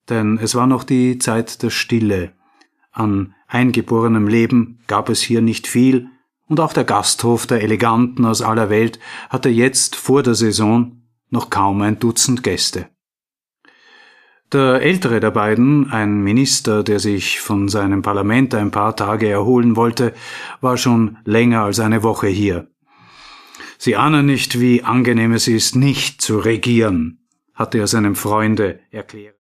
denn es war noch die Zeit der Stille. An eingeborenem Leben gab es hier nicht viel, und auch der Gasthof der Eleganten aus aller Welt hatte jetzt vor der Saison noch kaum ein Dutzend Gäste. Der ältere der beiden, ein Minister, der sich von seinem Parlament ein paar Tage erholen wollte, war schon länger als eine Woche hier. »Sie ahnen nicht, wie angenehm es ist, nicht zu regieren«, hatte er seinem Freunde erklärt.